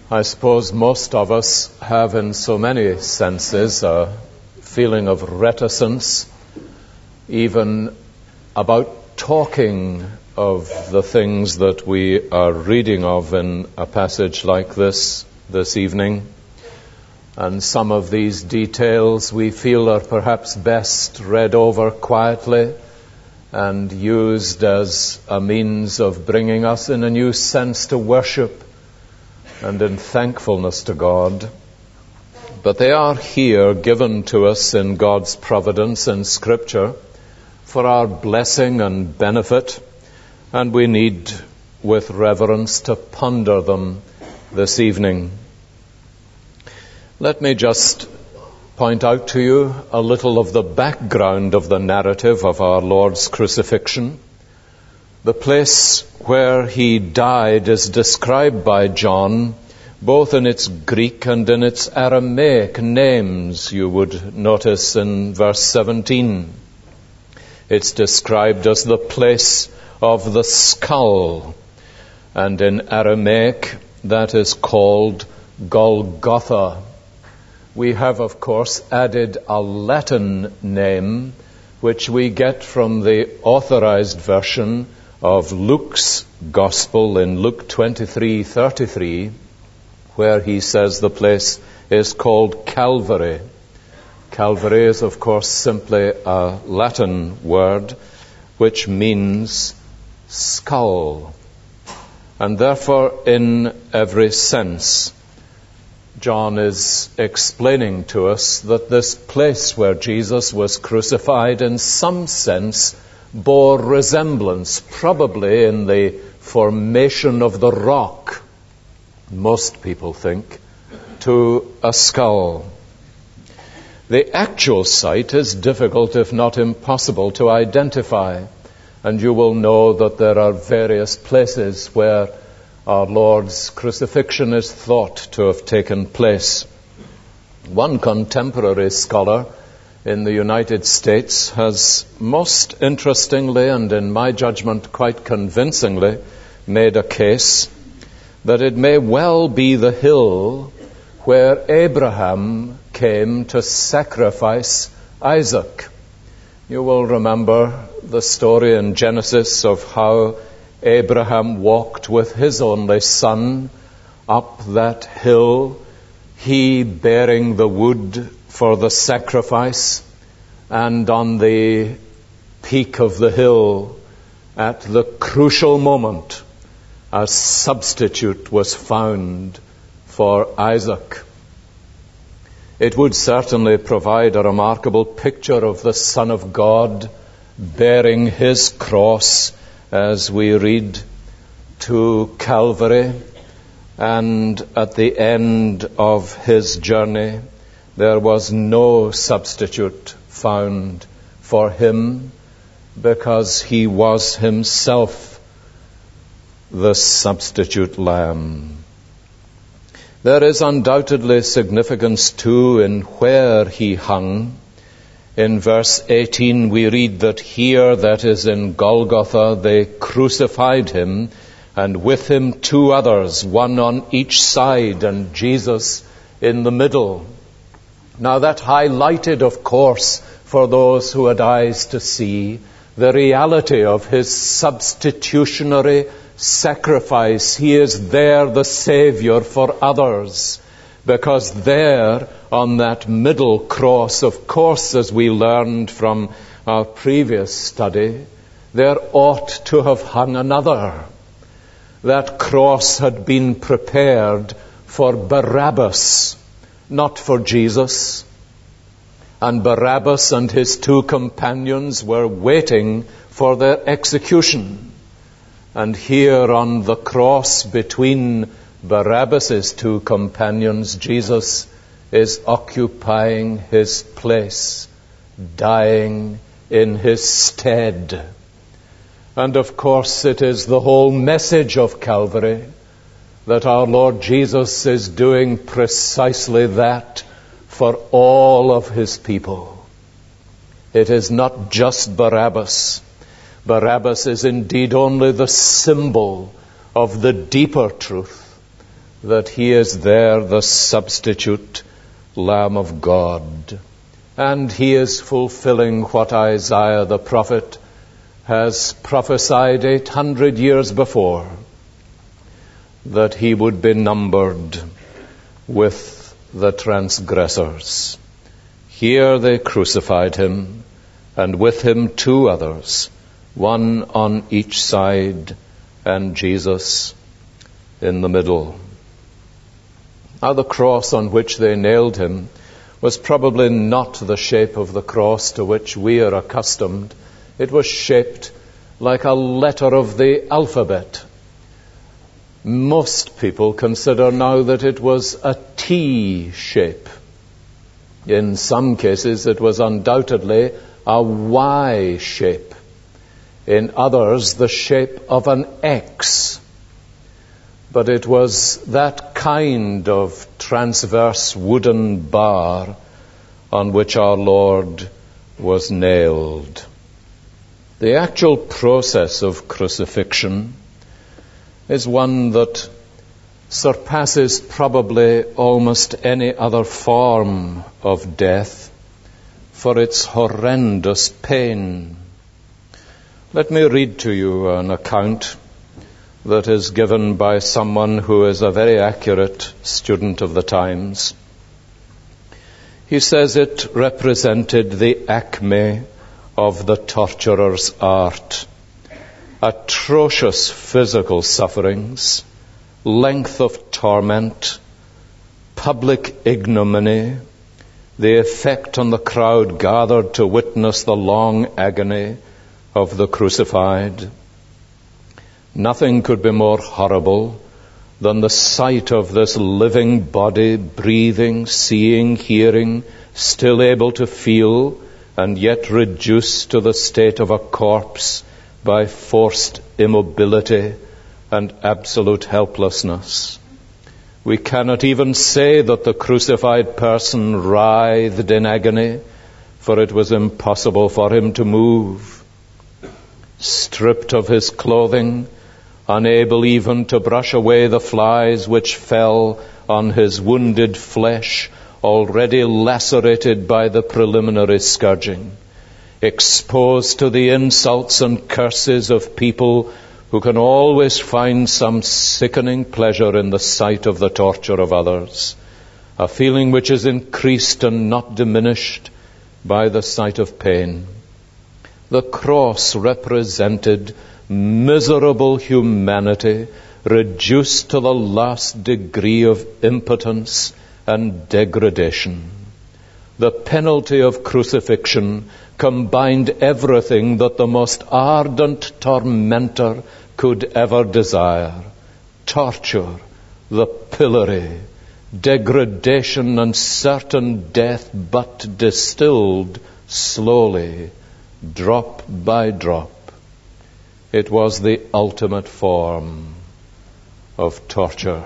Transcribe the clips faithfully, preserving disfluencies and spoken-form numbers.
I suppose most of us have, in so many senses, a feeling of reticence, even about talking of the things that we are reading of in a passage like this this evening. And some of these details we feel are perhaps best read over quietly and used as a means of bringing us in a new sense to worship and in thankfulness to God. But they are here given to us in God's providence and Scripture for our blessing and benefit, and we need with reverence to ponder them this evening. Let me just point out to you a little of the background of the narrative of our Lord's crucifixion. The place where he died is described by John both in its Greek and in its Aramaic names, you would notice in verse seventeen. It's described as the place of the skull, and in Aramaic that is called Golgotha. We have, of course, added a Latin name, which we get from the authorized version of Luke's Gospel in Luke twenty-three thirty-three, where he says the place is called Calvary. Calvary is, of course, simply a Latin word which means skull. And therefore, in every sense, John is explaining to us that this place where Jesus was crucified in some sense bore resemblance, probably in the formation of the rock, most people think, to a skull. The actual site is difficult, if not impossible, to identify, and you will know that there are various places where our Lord's crucifixion is thought to have taken place. One contemporary scholar in the United States has most interestingly and in my judgment quite convincingly made a case that it may well be the hill where Abraham came to sacrifice Isaac. You will remember the story in Genesis of how Abraham walked with his only son up that hill, he bearing the wood for the sacrifice, and on the peak of the hill, at the crucial moment, a substitute was found for Isaac. It would certainly provide a remarkable picture of the Son of God bearing his cross as we read to Calvary, and at the end of his journey there was no substitute found for him because he was himself the substitute lamb. There is undoubtedly significance too in where he hung. In verse eighteen we read that here, that is in Golgotha, they crucified him, and with him two others, one on each side and Jesus in the middle. Now that highlighted, of course, for those who had eyes to see, the reality of his substitutionary sacrifice. He is there, the Savior for others, because there on that middle cross, of course, as we learned from our previous study, there ought to have hung another. That cross had been prepared for Barabbas, not for Jesus. And Barabbas and his two companions were waiting for their execution. And here on the cross between Barabbas' two companions, Jesus is occupying his place, dying in his stead. And of course it is the whole message of Calvary that our Lord Jesus is doing precisely that for all of his people. It is not just Barabbas. Barabbas is indeed only the symbol of the deeper truth that he is there, the substitute Lamb of God. And he is fulfilling what Isaiah the prophet has prophesied eight hundred years before, that he would be numbered with the transgressors. Here they crucified him, and with him two others, one on each side, and Jesus in the middle. Now the cross on which they nailed him was probably not the shape of the cross to which we are accustomed. It was shaped like a letter of the alphabet. Most people consider now that it was a T shape. In some cases it was undoubtedly a Y shape. In others, the shape of an X. But it was that kind of transverse wooden bar on which our Lord was nailed. The actual process of crucifixion is one that surpasses probably almost any other form of death for its horrendous pain. Let me read to you an account that is given by someone who is a very accurate student of the times. He says it represented the acme of the torturer's art. Atrocious physical sufferings, length of torment, public ignominy, the effect on the crowd gathered to witness the long agony of the crucified. Nothing could be more horrible than the sight of this living body, breathing, seeing, hearing, still able to feel, and yet reduced to the state of a corpse by forced immobility and absolute helplessness. We cannot even say that the crucified person writhed in agony, for it was impossible for him to move. Stripped of his clothing, unable even to brush away the flies which fell on his wounded flesh, already lacerated by the preliminary scourging, exposed to the insults and curses of people who can always find some sickening pleasure in the sight of the torture of others, a feeling which is increased and not diminished by the sight of pain. The cross represented miserable humanity reduced to the last degree of impotence and degradation. The penalty of crucifixion combined everything that the most ardent tormentor could ever desire: torture, the pillory, degradation and certain death, but distilled slowly, drop by drop. It was the ultimate form of torture.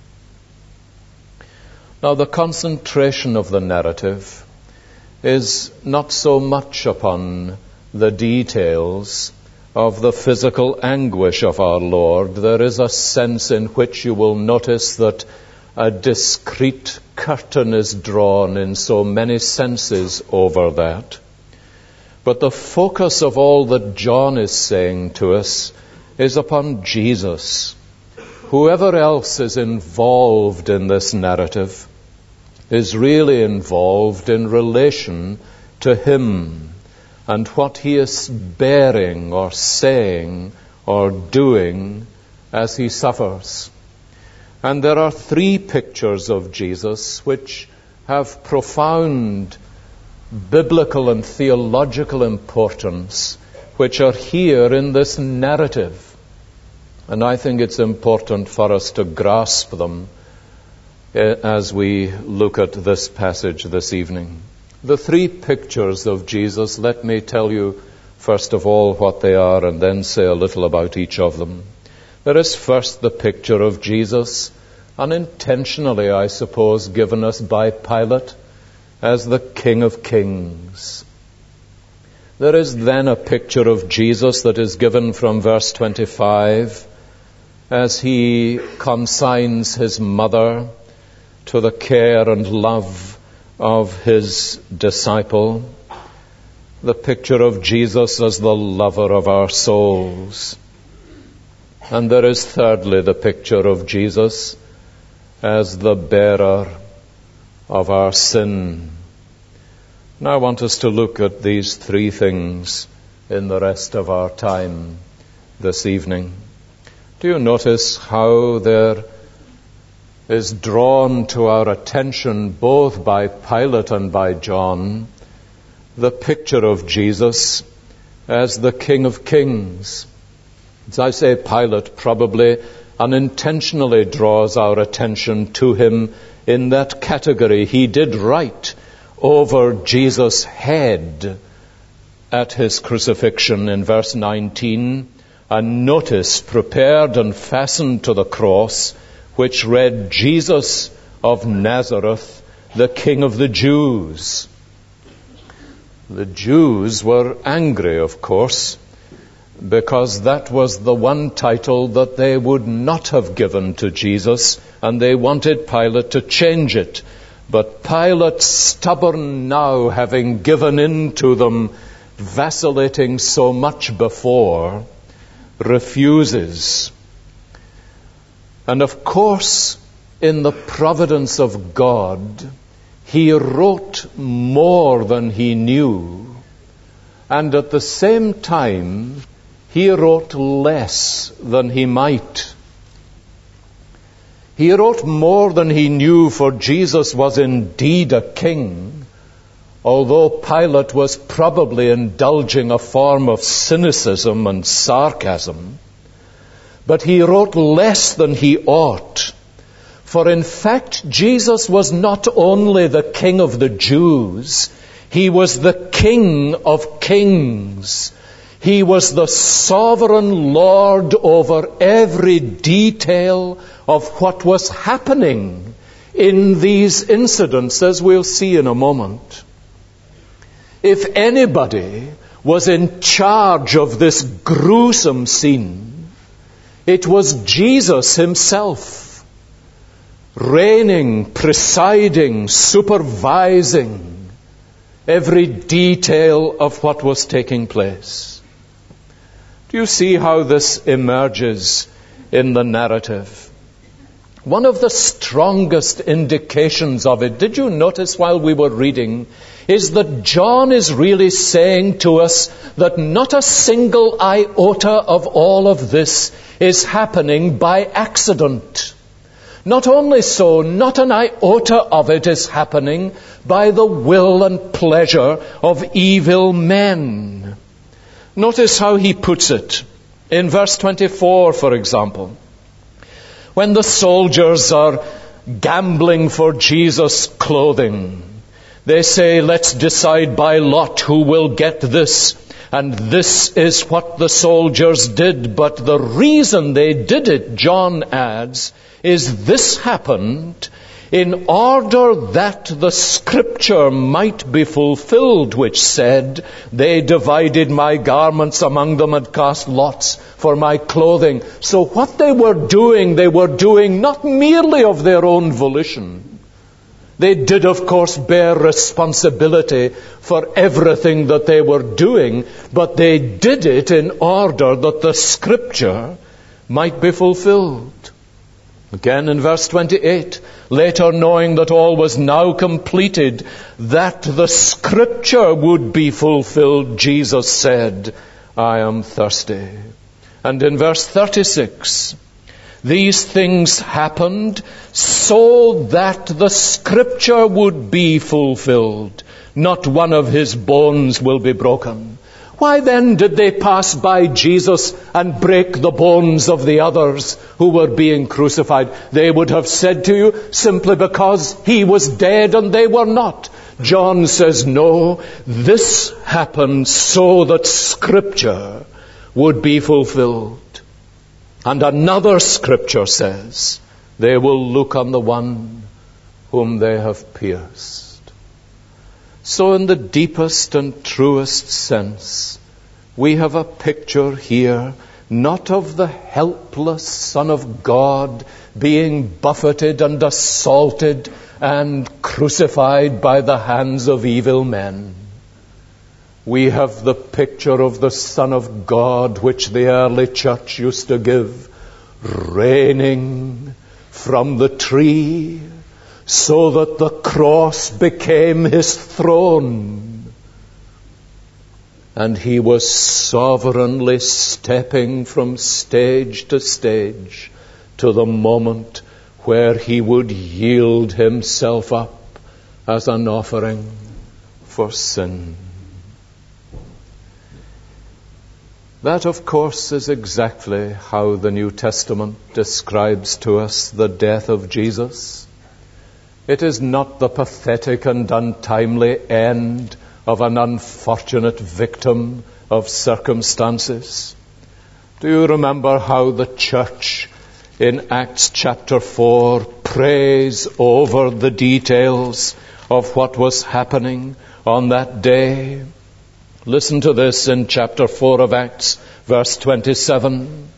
Now, the concentration of the narrative is not so much upon the details of the physical anguish of our Lord. There is a sense in which you will notice that a discreet curtain is drawn in so many senses over that. But the focus of all that John is saying to us is upon Jesus. Whoever else is involved in this narrative is really involved in relation to him and what he is bearing or saying or doing as he suffers. And there are three pictures of Jesus which have profound biblical and theological importance, which are here in this narrative. And I think it's important for us to grasp them as we look at this passage this evening. The three pictures of Jesus, let me tell you first of all what they are and then say a little about each of them. There is first the picture of Jesus, unintentionally, I suppose, given us by Pilate as the King of Kings. There is then a picture of Jesus that is given from verse twenty-five as he consigns his mother to the care and love of his disciple. The picture of Jesus as the lover of our souls. And there is thirdly the picture of Jesus as the bearer of our sin. Now I want us to look at these three things in the rest of our time this evening. Do you notice how there is drawn to our attention both by Pilate and by John the picture of Jesus as the King of Kings? As I say, Pilate probably unintentionally draws our attention to him in that category. He did write over Jesus' head at his crucifixion in verse nineteen, a notice prepared and fastened to the cross, which read, Jesus of Nazareth, the King of the Jews. The Jews were angry, of course, because that was the one title that they would not have given to Jesus, and they wanted Pilate to change it. But Pilate, stubborn now, having given in to them, vacillating so much before, refuses. And of course, in the providence of God, he wrote more than he knew, and at the same time, he wrote less than he might. He wrote more than he knew, for Jesus was indeed a king, although Pilate was probably indulging a form of cynicism and sarcasm. But he wrote less than he ought. For in fact, Jesus was not only the King of the Jews, he was the King of kings. He was the sovereign Lord over every detail of what was happening in these incidents, as we'll see in a moment. If anybody was in charge of this gruesome scene, it was Jesus himself, reigning, presiding, supervising every detail of what was taking place. Do you see how this emerges in the narrative? One of the strongest indications of it, did you notice while we were reading, is that John is really saying to us that not a single iota of all of this is happening by accident. Not only so, not an iota of it is happening by the will and pleasure of evil men. Notice how he puts it. In verse twenty-four, for example, when the soldiers are gambling for Jesus' clothing, they say, let's decide by lot who will get this. And this is what the soldiers did. But the reason they did it, John adds, is this happened in order that the scripture might be fulfilled, which said, they divided my garments among them and cast lots for my clothing. So what they were doing, they were doing not merely of their own volition. They did, of course, bear responsibility for everything that they were doing, but they did it in order that the scripture might be fulfilled. Again in verse twenty-eight, later knowing that all was now completed, that the scripture would be fulfilled, Jesus said, I am thirsty. And in verse thirty-six, these things happened so that the scripture would be fulfilled. Not one of his bones will be broken. Why then did they pass by Jesus and break the bones of the others who were being crucified? They would have said to you, simply because he was dead and they were not. John says, no, this happened so that scripture would be fulfilled. And another scripture says, they will look on the one whom they have pierced. So in the deepest and truest sense, we have a picture here not of the helpless Son of God being buffeted and assaulted and crucified by the hands of evil men. We have the picture of the Son of God which the early church used to give, reigning from the tree, so that the cross became his throne. And he was sovereignly stepping from stage to stage to the moment where he would yield himself up as an offering for sin. That, of course, is exactly how the New Testament describes to us the death of Jesus. It is not the pathetic and untimely end of an unfortunate victim of circumstances. Do you remember how the church in Acts chapter four prays over the details of what was happening on that day? Listen to this in chapter four of Acts, verse twenty-seven.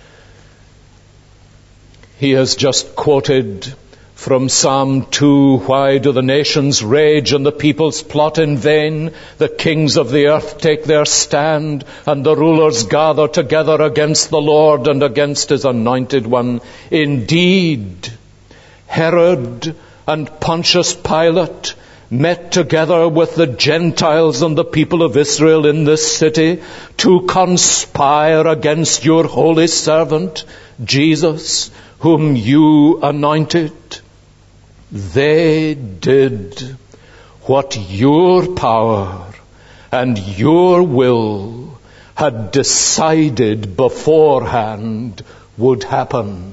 He has just quoted from Psalm two, "Why do the nations rage and the peoples plot in vain? The kings of the earth take their stand, and the rulers gather together against the Lord and against his anointed one. Indeed, Herod and Pontius Pilate met together with the Gentiles and the people of Israel in this city to conspire against your holy servant, Jesus, whom you anointed. They did what your power and your will had decided beforehand would happen."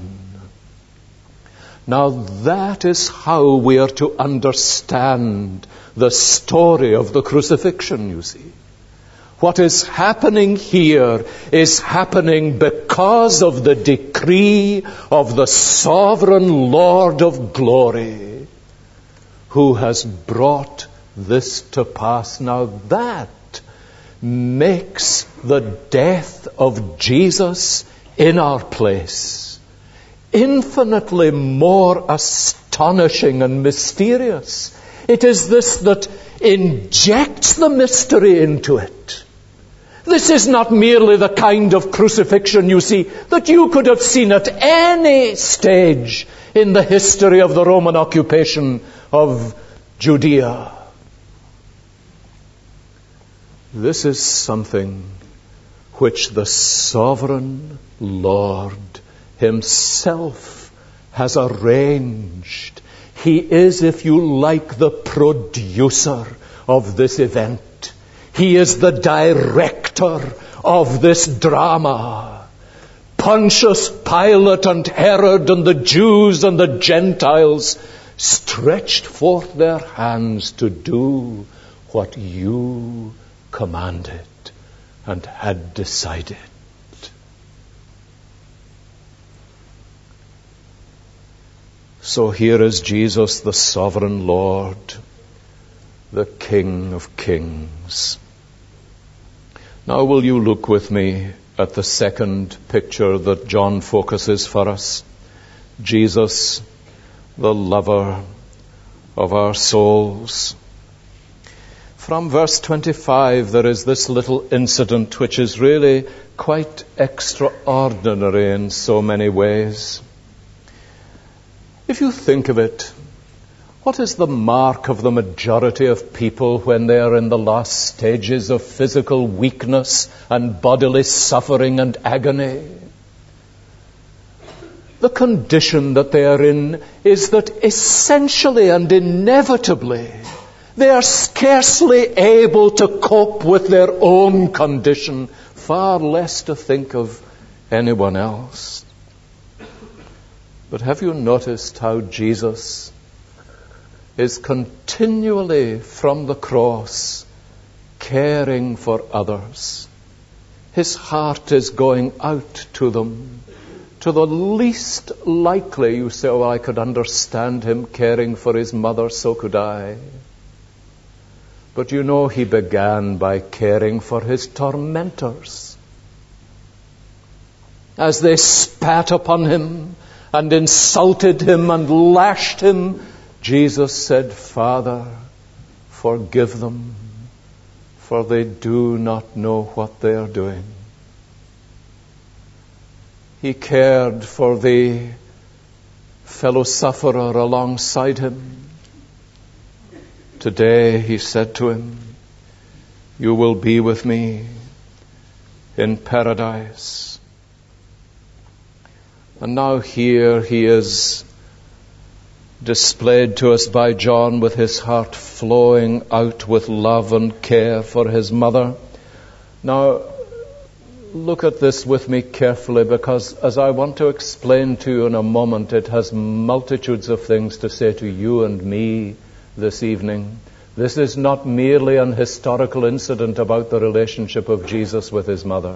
Now that is how we are to understand the story of the crucifixion, you see. What is happening here is happening because of the decree of the sovereign Lord of glory, who has brought this to pass. Now that makes the death of Jesus in our place infinitely more astonishing and mysterious. It is this that injects the mystery into it. This is not merely the kind of crucifixion, you see, that you could have seen at any stage in the history of the Roman occupation of Judea. This is something which the sovereign Lord himself has arranged. He is, if you like, the producer of this event. He is the director of this drama. Pontius Pilate and Herod and the Jews and the Gentiles stretched forth their hands to do what you commanded and had decided. So here is Jesus, the sovereign Lord, the King of Kings. Now will you look with me at the second picture that John focuses for us? Jesus, the lover of our souls. From verse twenty-five, there is this little incident which is really quite extraordinary in so many ways. If you think of it, what is the mark of the majority of people when they are in the last stages of physical weakness and bodily suffering and agony? The condition that they are in is that essentially and inevitably they are scarcely able to cope with their own condition, far less to think of anyone else. But have you noticed how Jesus is continually from the cross caring for others? His heart is going out to them. To the least likely, you say, "Oh, I could understand him caring for his mother, so could I." But you know, he began by caring for his tormentors. as they spat upon him and insulted him and lashed him, Jesus said, Father, forgive them, for they do not know what they are doing. He cared for the fellow sufferer alongside him. Today, he said to him, you will be with me in paradise. And now here he is displayed to us by John with his heart flowing out with love and care for his mother. Now, look at this with me carefully, because as I want to explain to you in a moment, it has multitudes of things to say to you and me this evening. This is not merely an historical incident about the relationship of Jesus with his mother.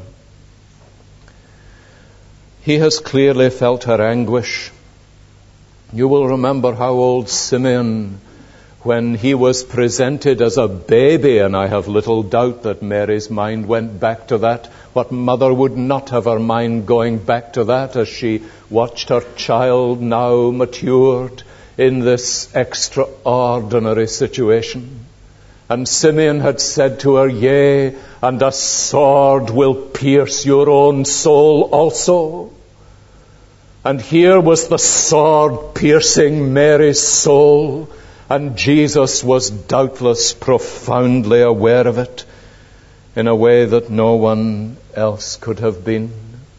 He has clearly felt her anguish. You will remember how old Simeon, when he was presented as a baby, and I have little doubt that Mary's mind went back to that. What mother would not have her mind going back to that as she watched her child now matured in this extraordinary situation? And Simeon had said to her, yea, and a sword will pierce your own soul also. And here was the sword piercing Mary's soul, and Jesus was doubtless profoundly aware of it in a way that no one else could have been.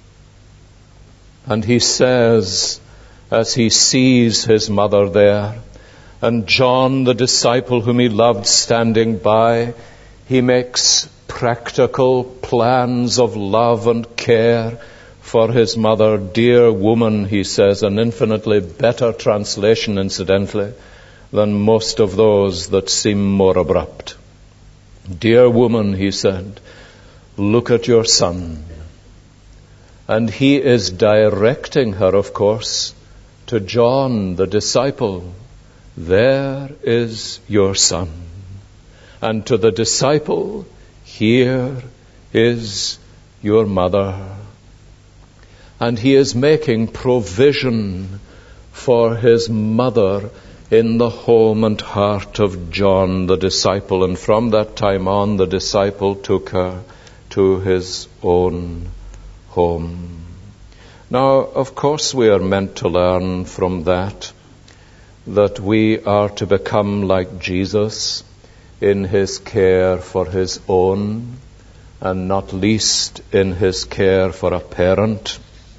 And he says, as he sees his mother there, and John, the disciple whom he loved, standing by, he makes practical plans of love and care for his mother. Dear woman, he says, an infinitely better translation, incidentally, than most of those that seem more abrupt. Dear woman, he said, look at your son. And he is directing her, of course, to John, the disciple. There is your son. And to the disciple, here is your mother. And he is making provision for his mother in the home and heart of John, the disciple. And from that time on, the disciple took her to his own home. Now, of course, we are meant to learn from that, that we are to become like Jesus in his care for his own, and not least in his care for a parent.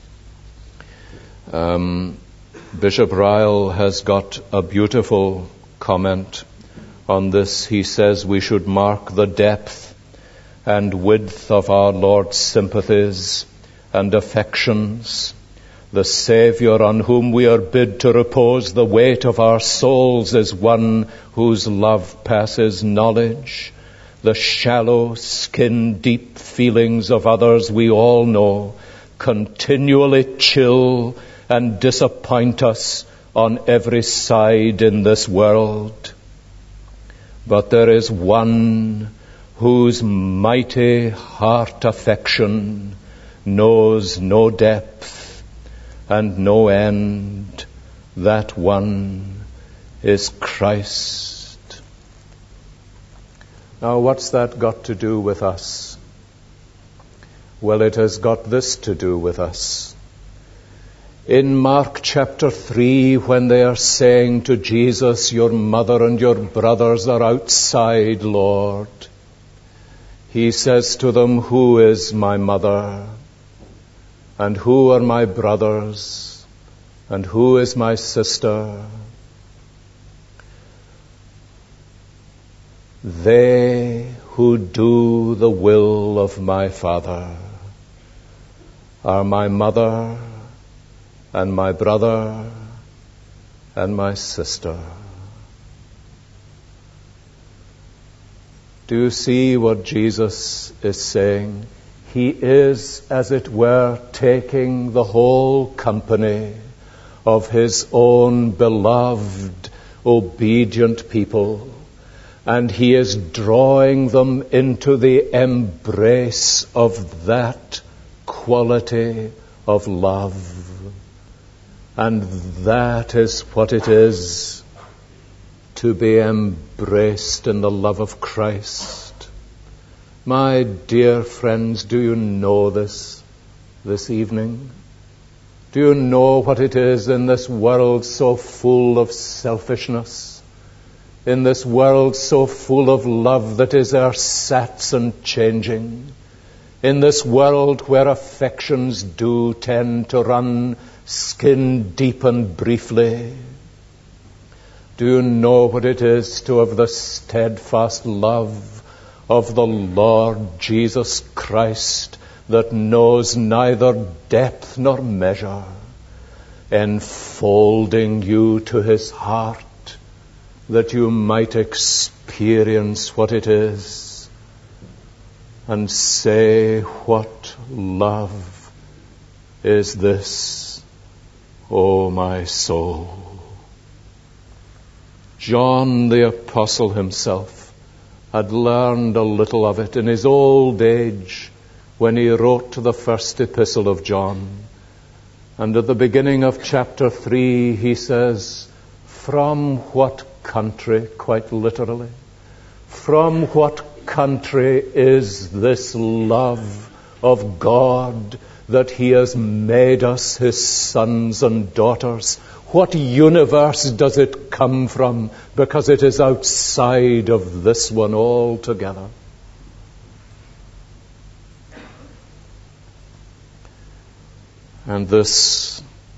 Um, Bishop Ryle has got a beautiful comment on this. He says we should mark the depth and width of our Lord's sympathies and affections. The Saviour on whom we are bid to repose the weight of our souls is one whose love passes knowledge. The shallow, skin-deep feelings of others we all know continually chill and disappoint us on every side in this world. But there is one whose mighty heart affection knows no depth and no end. That one is Christ. Now, what's that got to do with us? Well, it has got this to do with us. In Mark chapter three, when they are saying to Jesus, your mother and your brothers are outside, Lord, he says to them, who is my mother? And who are my brothers? And who is my sister? They who do the will of my Father are my mother and my brother and my sister. Do you see what Jesus is saying? He is, as it were, taking the whole company of his own beloved, obedient people, and he is drawing them into the embrace of that quality of love. And that is what it is to be embraced in the love of Christ. My dear friends, do you know this this evening? Do you know what it is in this world so full of selfishness, in this world so full of love that is ersatz and changing, in this world where affections do tend to run skin deep and briefly? Do you know what it is to have the steadfast love of the Lord Jesus Christ that knows neither depth nor measure, enfolding you to his heart that you might experience what it is and say, what love is this, O my soul? John the Apostle himself had learned a little of it in his old age when he wrote the first epistle of John. And at the beginning of chapter three, he says, from what country, quite literally, from what country is this love of God that he has made us his sons and daughters? What universe does it come from? Because it is outside of this one altogether. And this,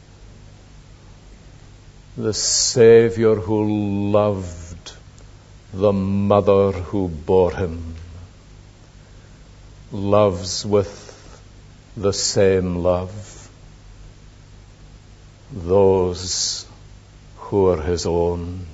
the Savior who loved the mother who bore him, loves with the same love those who are his own.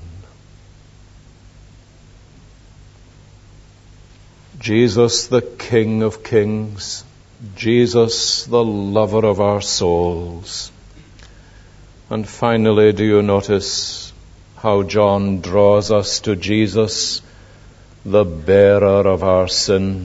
Jesus, the King of Kings, Jesus, the lover of our souls. And finally, do you notice how John draws us to Jesus, the bearer of our sin?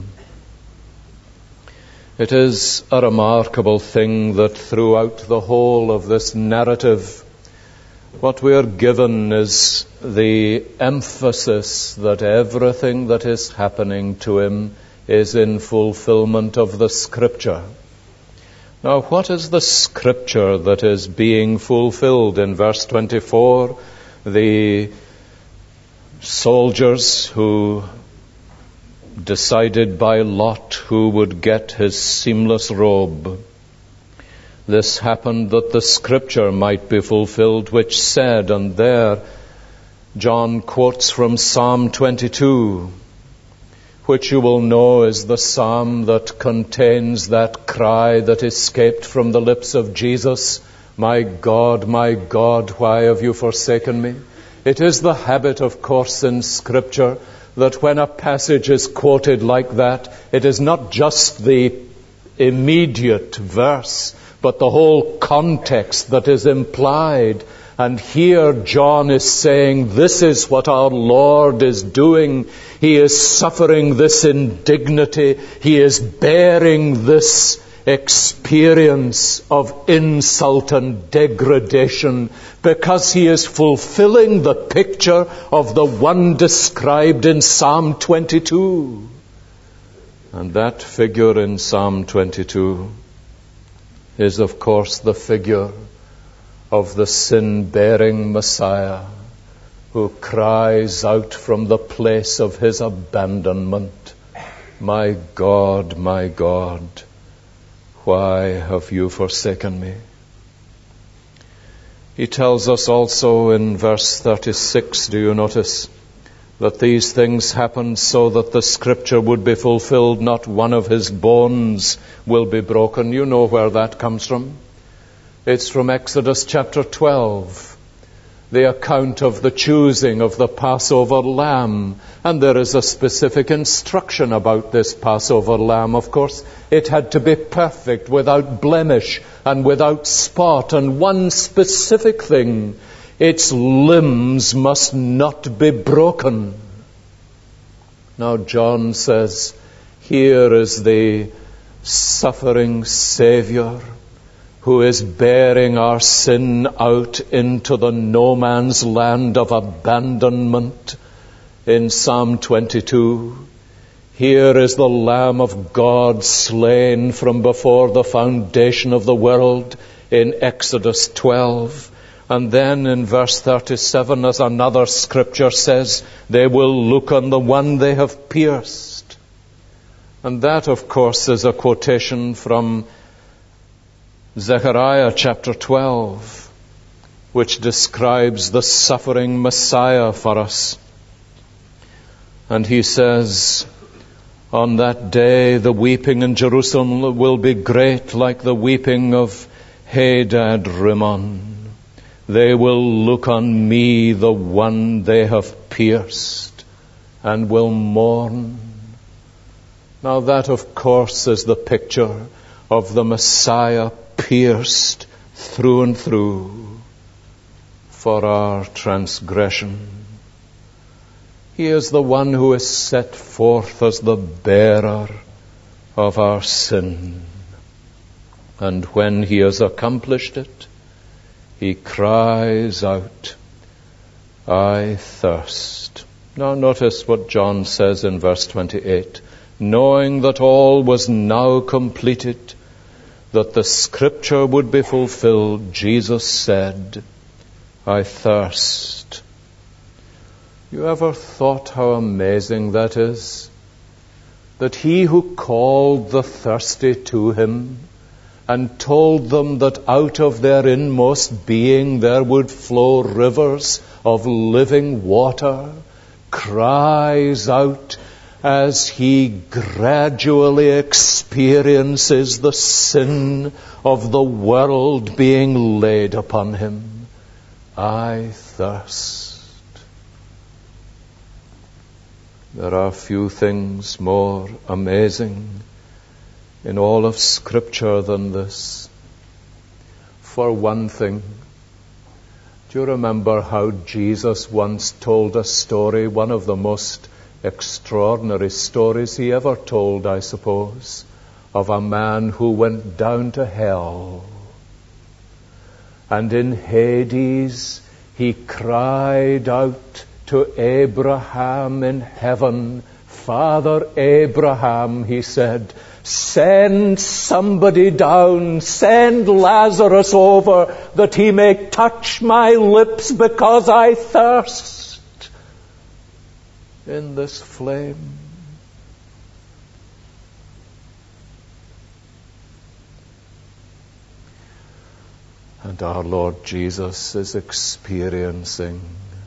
It is a remarkable thing that throughout the whole of this narrative, what we are given is the emphasis that everything that is happening to him is in fulfillment of the Scripture. Now, what is the Scripture that is being fulfilled? In verse twenty-four, the soldiers who decided by lot who would get his seamless robe. This happened that the Scripture might be fulfilled, which said, and there John quotes from Psalm twenty-two, which you will know is the psalm that contains that cry that escaped from the lips of Jesus, my God, my God, why have you forsaken me? It is the habit, of course, in Scripture that when a passage is quoted like that, it is not just the immediate verse, but the whole context that is implied. And here John is saying, this is what our Lord is doing. He is suffering this indignity. He is bearing this experience of insult and degradation because he is fulfilling the picture of the one described in Psalm twenty-two. And that figure in Psalm twenty-two is, of course, the figure of the sin-bearing Messiah who cries out from the place of his abandonment, my God, my God, why have you forsaken me? He tells us also in verse thirty-six, do you notice, that these things happened so that the Scripture would be fulfilled, not one of his bones will be broken. You know where that comes from. It's from Exodus chapter twelve, the account of the choosing of the Passover lamb. And there is a specific instruction about this Passover lamb, of course. It had to be perfect, without blemish and without spot. And one specific thing, its limbs must not be broken. Now John says, here is the suffering Savior who is bearing our sin out into the no man's land of abandonment in Psalm twenty-two. Here is the Lamb of God slain from before the foundation of the world in Exodus twelve. And then in verse thirty-seven, as another scripture says, they will look on the one they have pierced. And that, of course, is a quotation from Zechariah chapter twelve, which describes the suffering Messiah for us. And he says, on that day the weeping in Jerusalem will be great like the weeping of Hadad Rimmon. They will look on me, the one they have pierced, and will mourn. Now that, of course, is the picture of the Messiah pierced through and through for our transgression. He is the one who is set forth as the bearer of our sin. And when he has accomplished it, he cries out, I thirst. Now notice what John says in verse twenty-eight. Knowing that all was now completed, that the scripture would be fulfilled, Jesus said, I thirst. You ever thought how amazing that is? That he who called the thirsty to him and told them that out of their inmost being there would flow rivers of living water, cries out as he gradually experiences the sin of the world being laid upon him. I thirst. There are few things more amazing in all of Scripture than this. For one thing, do you remember how Jesus once told a story, one of the most extraordinary stories he ever told, I suppose, of a man who went down to hell. And in Hades, he cried out to Abraham in heaven, Father Abraham, he said, send somebody down, send Lazarus over, that he may touch my lips because I thirst. In this flame. And our Lord Jesus is experiencing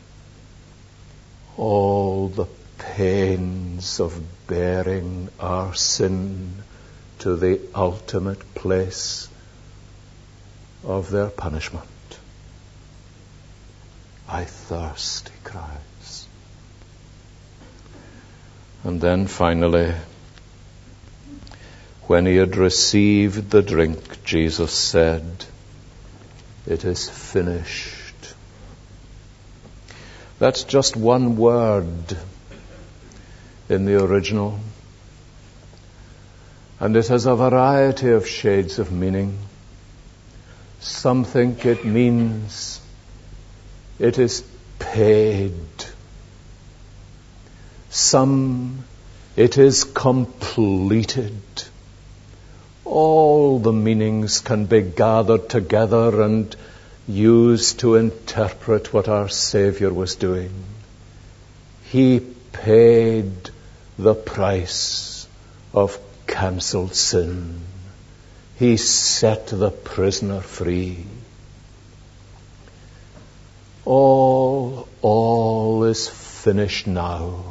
all the pains of bearing our sin to the ultimate place of their punishment. I thirst, he cries. And then finally, when he had received the drink, Jesus said, it is finished. That's just one word in the original. And it has a variety of shades of meaning. Some think it means it is paid. Some, it is completed. All the meanings can be gathered together and used to interpret what our Savior was doing. He paid the price of cancelled sin. He set the prisoner free. All, all is finished now.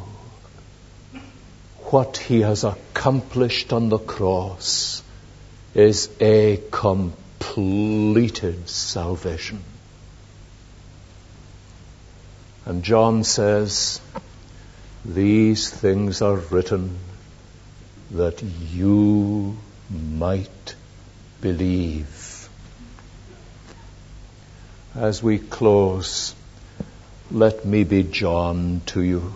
What he has accomplished on the cross is a completed salvation. And John says, these things are written that you might believe. As we close, let me be John to you.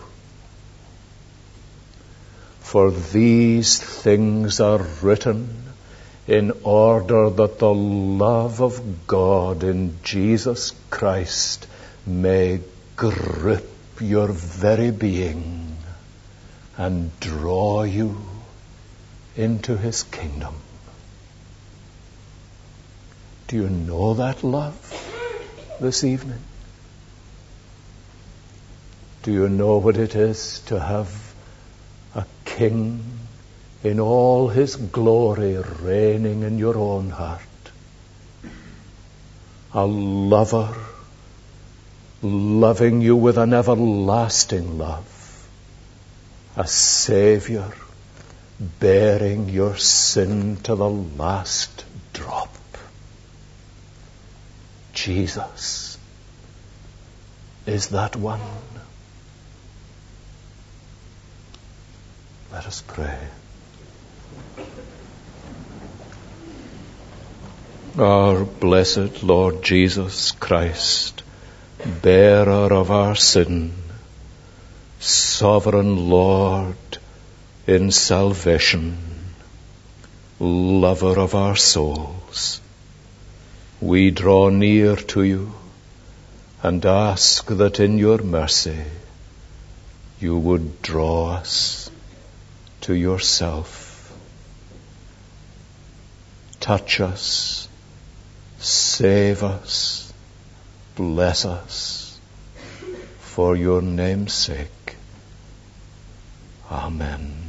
For these things are written in order that the love of God in Jesus Christ may grip your very being and draw you into his kingdom. Do you know that love this evening? Do you know what it is to have a king in all his glory reigning in your own heart? A lover loving you with an everlasting love. A Savior bearing your sin to the last drop. Jesus is that one. Let us pray. Our blessed Lord Jesus Christ, bearer of our sin, sovereign Lord in salvation, lover of our souls, we draw near to you and ask that in your mercy you would draw us to yourself. Touch us, save us, bless us, for your name's sake. Amen.